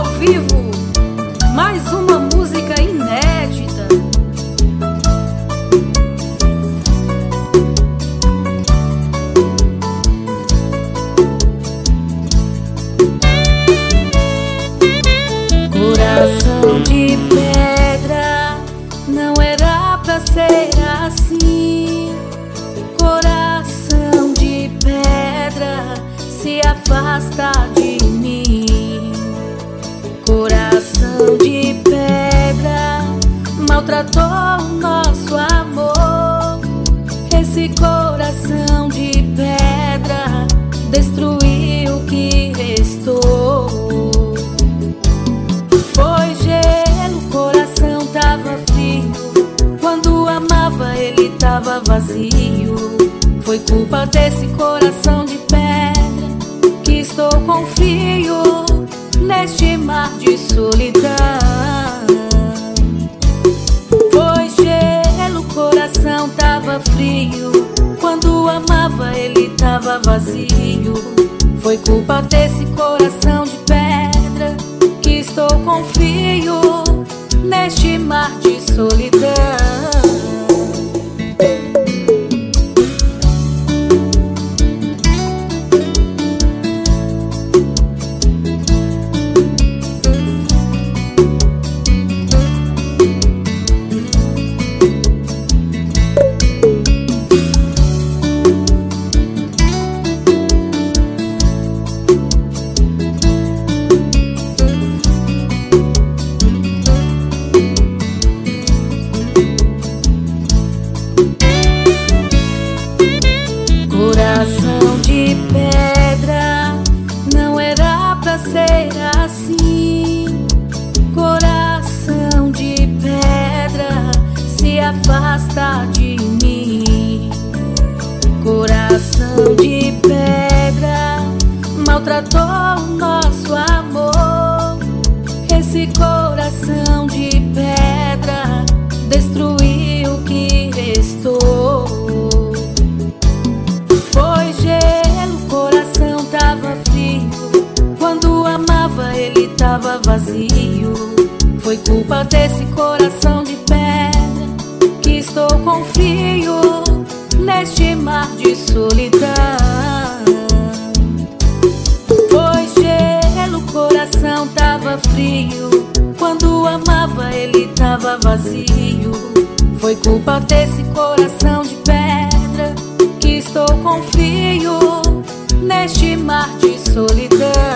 Ao vivo, mais uma música inédita. Coração de pedra, não era pra ser assim. Coração de pedra, se afasta de mim. Coração de pedra, maltratou o nosso amor. Esse coração de pedra destruiu o que restou. Foi gelo, o coração tava frio. Quando amava ele tava vazio. Foi culpa desse coração de pedra que estou com frio neste mar de solidão. Foi gelo, o coração tava frio. Quando amava ele tava vazio. Foi culpa desse coração de pedra que estou com frio neste mar de solidão. Coração de pedra, não era pra ser assim. Coração de pedra, se afasta de mim. Coração de pedra, maltratou o nosso amor. Esse coração de pedra destruiu o que restou. Foi gelo, o coração tava frio. Quando amava ele tava vazio. Foi culpa desse coração de pedra que estou com frio neste mar de solidão. Foi gelo, o coração tava frio. Quando amava ele tava vazio. Foi culpa desse coração de pedra que estou com frio neste mar de solidão.